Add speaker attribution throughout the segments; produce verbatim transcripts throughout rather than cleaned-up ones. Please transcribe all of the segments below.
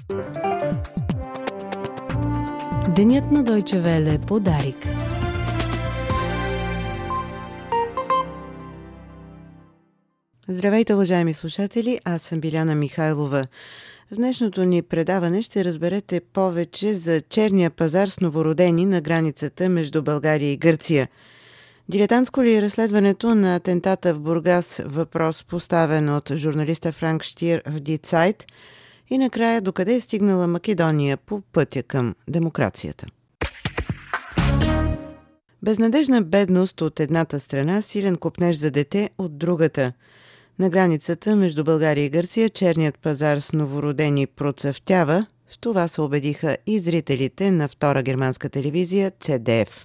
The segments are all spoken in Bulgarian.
Speaker 1: Денят на Deutsche Welle по Дарик. Здравейте, уважаеми слушатели, аз съм Биляна Михайлова. В днешното ни предаване ще разберете повече за черния пазар с новородени на границата между България и Гърция. Дилетантско ли е разследването на атентата в Бургас, въпрос поставен от журналиста Франк Штир в Die Zeit, и накрая докъде е стигнала Македония по пътя към демокрацията. Безнадежна бедност от едната страна, силен копнеж за дете от другата. На границата между България и Гърция черният пазар с новородени процъфтява. В това се убедиха и зрителите на втора германска телевизия Ци Ди Еф.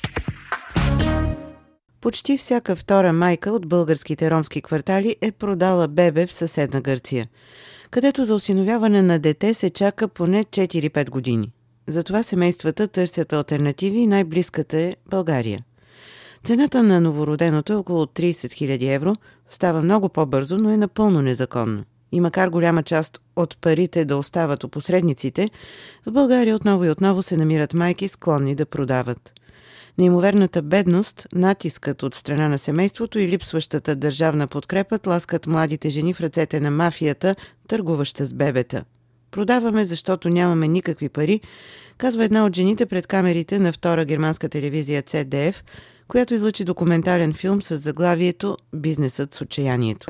Speaker 1: Почти всяка втора майка от българските ромски квартали е продала бебе в съседна Гърция, където за осиновяване на дете се чака поне четири-пет години. Затова семействата търсят алтернативи и най-близката е България. Цената на новороденото е около трийсет хиляди евро, става много по-бързо, но е напълно незаконно. И макар голяма част от парите да остават у посредниците, в България отново и отново се намират майки, склонни да продават. Неимоверната бедност, натискът от страна на семейството и липсващата държавна подкрепа тласкат младите жени в ръцете на мафията, търгуваща с бебета. Продаваме, защото нямаме никакви пари, казва една от жените пред камерите на втора германска телевизия Ци Ди Еф, която излъчи документален филм с заглавието «Бизнесът с отчаянието».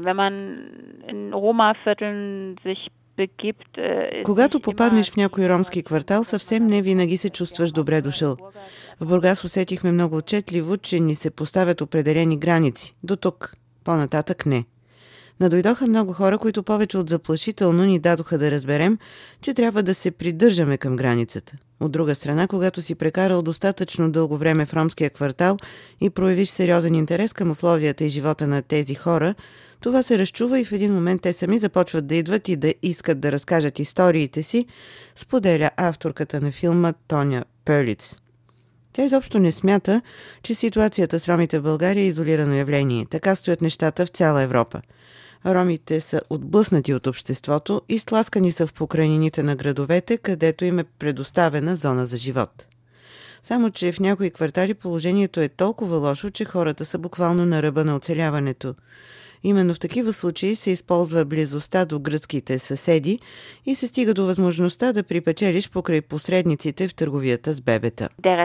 Speaker 1: Когато попаднеш в някой ромски квартал, съвсем не винаги се чувстваш добре дошъл. В Бургас усетихме много отчетливо, че ни се поставят определени граници. До тук, по-нататък не. Надойдоха много хора, които повече от заплашително ни дадоха да разберем, че трябва да се придържаме към границата. От друга страна, когато си прекарал достатъчно дълго време в ромския квартал и проявиш сериозен интерес към условията и живота на тези хора, това се разчува и в един момент те сами започват да идват и да искат да разкажат историите си, споделя авторката на филма Тоня Пърлиц. Тя изобщо не смята, че ситуацията с ромите в България е изолирано явление. Така стоят нещата в цяла Европа. Ромите са отблъснати от обществото и стласкани са в покрайнините на градовете, където им е предоставена зона за живот. Само че в някои квартали положението е толкова лошо, че хората са буквално на ръба на оцеляването. Именно в такива случаи се използва близостта до гръцките съседи и се стига до възможността да припечелиш покрай посредниците в търговията с бебета.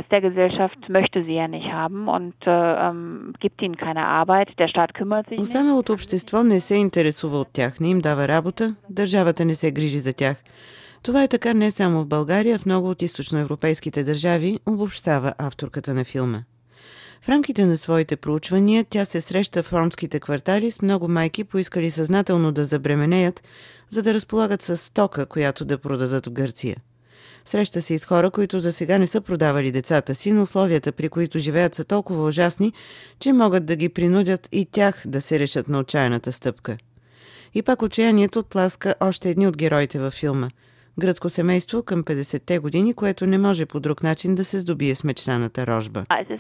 Speaker 1: Останалото общество не се интересува от тях, не им дава работа, държавата не се грижи за тях. Това е така не само в България, в много от източноевропейските държави, обобщава авторката на филма. В рамките на своите проучвания тя се среща в ромските квартали с много майки, поискали съзнателно да забременеят, за да разполагат с стока, която да продадат в Гърция. Среща се и с хора, които за сега не са продавали децата си, но условията, при които живеят, са толкова ужасни, че могат да ги принудят и тях да се решат на отчаяната стъпка. И пак отчаянието тласка още едни от героите във филма. Гръцко семейство към петдесетте години, което не може по друг начин да се здобие с мечтаната рожба.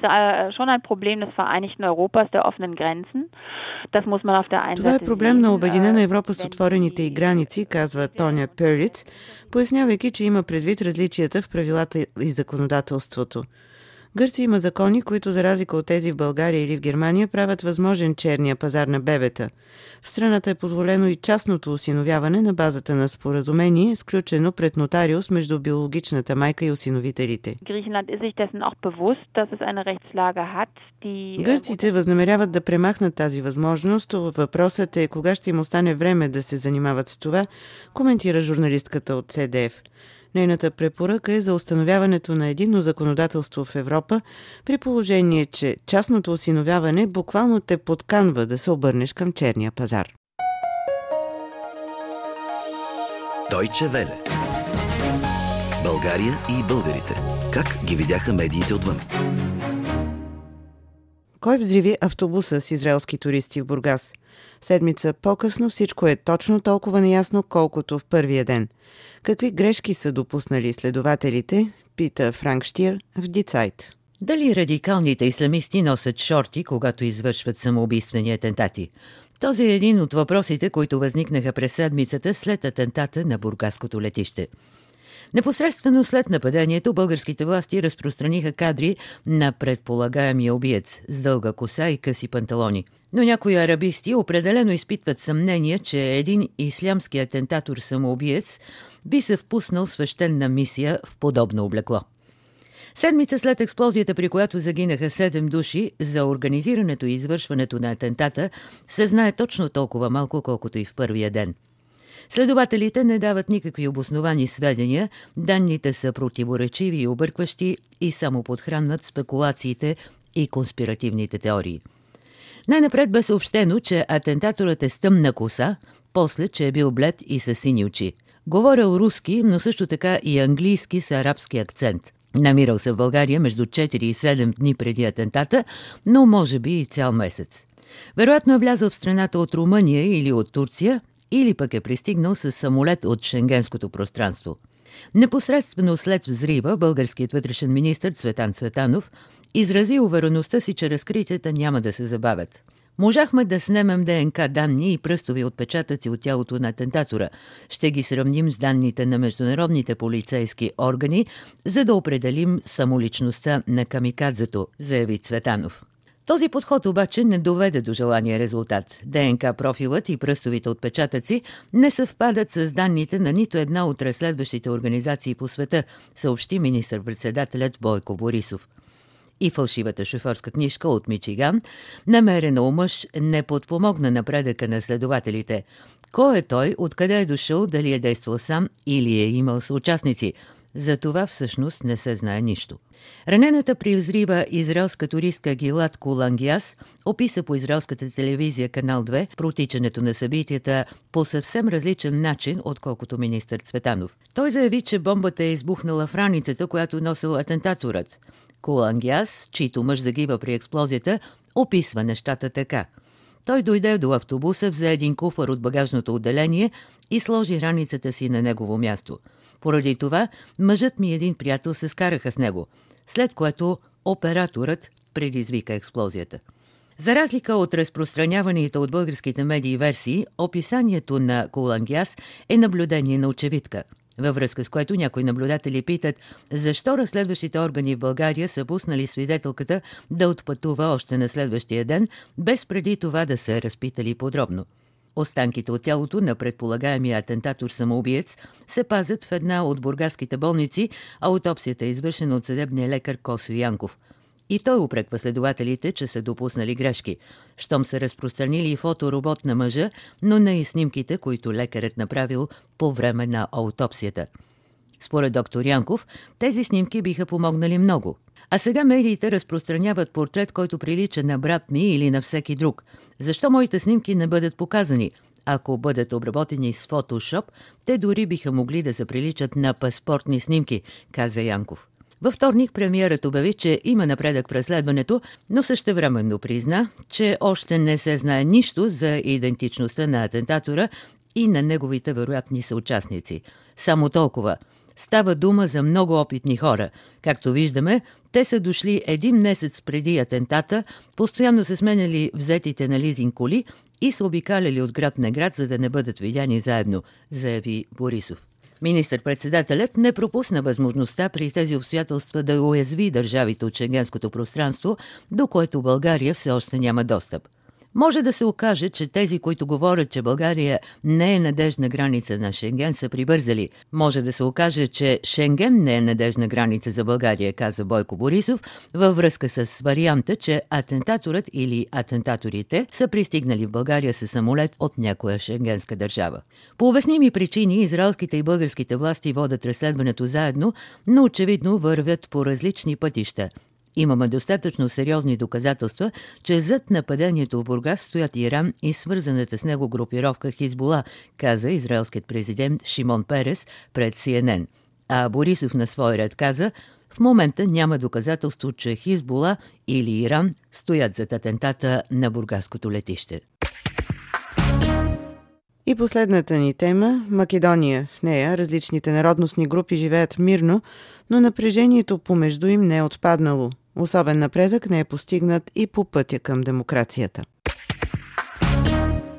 Speaker 1: Това е проблем на Обединена Европа с отворените й граници, казва Тоня Пърлиц, пояснявайки, че има предвид различията в правилата и законодателството. Гърция има закони, които за разлика от тези в България или в Германия правят възможен черния пазар на бебета. В страната е позволено и частното осиновяване на базата на споразумение, сключено пред нотариус между биологичната майка и осиновителите. Гърците възнамеряват да премахнат тази възможност. Въпросът е кога ще им остане време да се занимават с това, коментира журналистката от Ци Ди Еф. Нейната препоръка е за установяването на единно законодателство в Европа, при положение, че частното осиновяване буквално те подканва да се обърнеш към черния пазар.
Speaker 2: Deutsche Welle. България и българите. Как ги видяха медиите отвън?
Speaker 1: Кой взриви автобуса с израелски туристи в Бургас? Седмица по-късно всичко е точно толкова неясно, колкото в първия ден. Какви грешки са допуснали следователите, пита Франк Штир в Die Zeit.
Speaker 3: Дали радикалните исламисти носят шорти, когато извършват самоубийствени атентати? Този е един от въпросите, които възникнаха през седмицата след атентата на бургаското летище. Непосредствено след нападението българските власти разпространиха кадри на предполагаемия убиец с дълга коса и къси панталони. Но някои арабисти определено изпитват съмнение, че един ислямски атентатор-самоубиец би се впуснал свещена мисия в подобно облекло. Седмица след експлозията, при която загинаха седем души, за организирането и извършването на атентата се знае точно толкова малко, колкото и в първия ден. Следователите не дават никакви обосновани сведения, данните са противоречиви и объркващи и само подхранват спекулациите и конспиративните теории. Най-напред бе съобщено, че атентаторът е с тъмна коса, после, че е бил блед и със сини очи. Говорил руски, но също така и английски с арабски акцент. Намирал се в България между четири и седем дни преди атентата, но може би и цял месец. Вероятно е влязъл в страната от Румъния или от Турция, или пък е пристигнал с самолет от шенгенското пространство. Непосредствено след взрива българският вътрешен министър Цветан Цветанов изрази увереността си, че разкритията няма да се забавят. Можахме да снемем ДНК данни и пръстови отпечатъци от тялото на атентатора. Ще ги сравним с данните на международните полицейски органи, за да определим самоличността на камикадзето, заяви Цветанов. Този подход обаче не доведе до желания резултат. ДНК профилът и пръстовите отпечатъци не съвпадат с данните на нито една от разследващите организации по света, съобщи министър-председателят Бойко Борисов. И фалшивата шофьорска книжка от Мичиган, намерена у мъж, не подпомогна напредъка на следователите. Кой е той, откъде е дошъл, дали е действал сам или е имал съучастници? За това всъщност не се знае нищо. Ранената при взрива израелска туристка Гилад Кулангиас описа по израелската телевизия Канал две протичането на събитията по съвсем различен начин, отколкото министър Цветанов. Той заяви, че бомбата е избухнала в раницата, която носил атентаторът. Кулангиас, чийто мъж загива при експлозията, описва нещата така. Той дойде до автобуса, взе един куфар от багажното отделение и сложи раницата си на негово място. Поради това мъжът ми и един приятел се скараха с него, след което операторът предизвика експлозията. За разлика от разпространяваните от българските медии версии, описанието на Кулангиас е наблюдение на очевидка, във връзка с което някои наблюдатели питат защо разследващите органи в България са пуснали свидетелката да отпътува още на следващия ден, без преди това да са разпитали подробно. Останките от тялото на предполагаемия атентатор-самоубиец се пазят в една от бургаските болници, а аутопсията е извършена от съдебния лекар Косо Янков. И той упреква следователите, че са допуснали грешки. Щом са разпространили и фоторобот на мъжа, но не и снимките, които лекарът направил по време на аутопсията. Според доктор Янков, тези снимки биха помогнали много. А сега медиите разпространяват портрет, който прилича на брат ми или на всеки друг. Защо моите снимки не бъдат показани? Ако бъдат обработени с фотошоп, те дори биха могли да се приличат на паспортни снимки, каза Янков. Във вторник премиерът обяви, че има напредък в разследването, но същевременно призна, че още не се знае нищо за идентичността на атентатора и на неговите вероятни съучастници. Само толкова. Става дума за много опитни хора. Както виждаме, те са дошли един месец преди атентата, постоянно се сменяли взетите на лизинг коли и са обикаляли от град на град, за да не бъдат видяни заедно, заяви Борисов. Министър-председателят не пропусна възможността при тези обстоятелства да уязви държавите от шенгенското пространство, до което България все още няма достъп. Може да се окаже, че тези, които говорят, че България не е надежна граница на Шенген, са прибързали. Може да се окаже, че Шенген не е надежна граница за България, каза Бойко Борисов, във връзка с варианта, че атентаторът или атентаторите са пристигнали в България със самолет от някоя шенгенска държава. По обясними причини израелските и българските власти водят разследването заедно, но очевидно вървят по различни пътища. Имаме достатъчно сериозни доказателства, че зад нападението в Бургас стоят Иран и свързаната с него групировка Хизбула, каза израелският президент Шимон Перес пред Си Ен Ен. А Борисов на свой ред каза, в момента няма доказателство, че Хизбула или Иран стоят зад атентата на бургаското летище.
Speaker 1: И последната ни тема – Македония. В нея различните народностни групи живеят мирно, но напрежението помежду им не е отпаднало. Особен напредък не е постигнат и по пътя към демокрацията.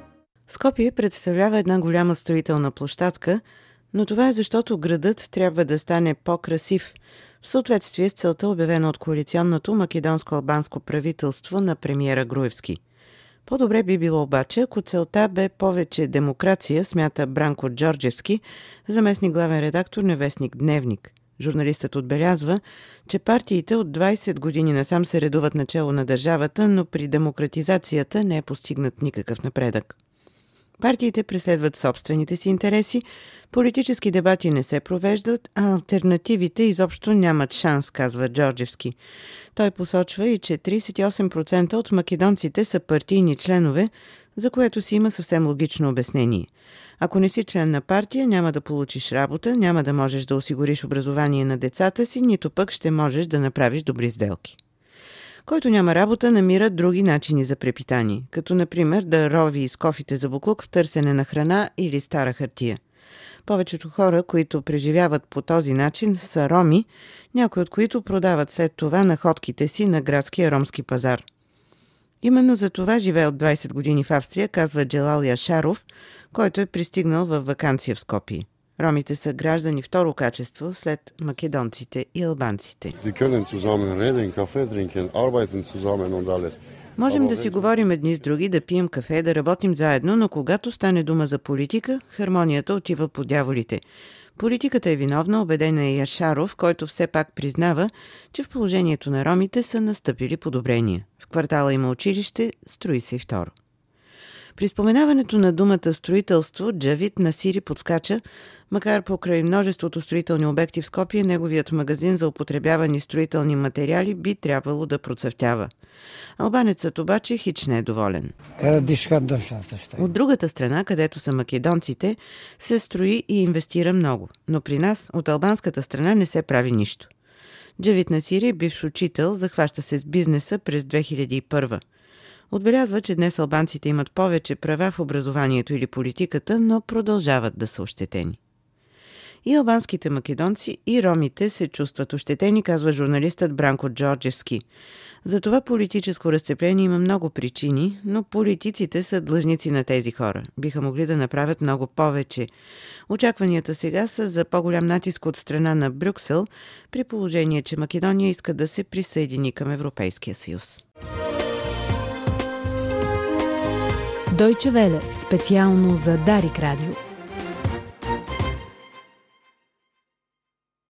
Speaker 1: Скопие представлява една голяма строителна площадка, но това е защото градът трябва да стане по-красив, в съответствие с целта, обявена от коалиционното македонско-албанско правителство на премиера Груевски. По-добре би било обаче, ако целта бе повече демокрация, смята Бранко Джорджевски, заместник главен редактор на вестник Дневник. Журналистът отбелязва, че партиите от двайсет години насам се редуват начело на държавата, но при демократизацията не е постигнат никакъв напредък. Партиите преследват собствените си интереси, политически дебати не се провеждат, а алтернативите изобщо нямат шанс, казва Джорджевски. Той посочва и, че трийсет и осем процента от македонците са партийни членове, за което си има съвсем логично обяснение. Ако не си член на партия, няма да получиш работа, няма да можеш да осигуриш образование на децата си, нито пък ще можеш да направиш добри сделки. Който няма работа, намира други начини за препитание, като например да рови из кофите за буклук в търсене на храна или стара хартия. Повечето хора, които преживяват по този начин, са роми, някои от които продават след това находките си на градския ромски пазар. Именно за това живее от двайсет години в Австрия, казва Джелал Яшаров, който е пристигнал във ваканция в Скопие. Ромите са граждани второ качество след македонците и албанците. Можем да си говорим едни с други, да пием кафе, да работим заедно, но когато стане дума за политика, хармонията отива по дяволите. Политиката е виновна, убеден е Яшаров, който все пак признава, че в положението на ромите са настъпили подобрения. В квартала има училище, строи се и второ. При споменаването на думата строителство, Джавид Насири подскача, макар покрай множеството строителни обекти в Скопие, неговият магазин за употребявани строителни материали би трябвало да процъфтява. Албанецът обаче хич не е доволен. От другата страна, където са македонците, се строи и инвестира много, но при нас, от албанската страна, не се прави нищо. Джавид Насири, бивш учител, захваща се с бизнеса през две хиляди и първа. Отбелязва, че днес албанците имат повече права в образованието или политиката, но продължават да са ощетени. И албанските македонци, и ромите се чувстват ощетени, казва журналистът Бранко Джорджевски. За това политическо разцепление има много причини, но политиците са длъжници на тези хора. Биха могли да направят много повече. Очакванията сега са за по-голям натиск от страна на Брюксел, при положение, че Македония иска да се присъедини към Европейския съюз.
Speaker 4: Дойче Веле, специално за Дарик Радио.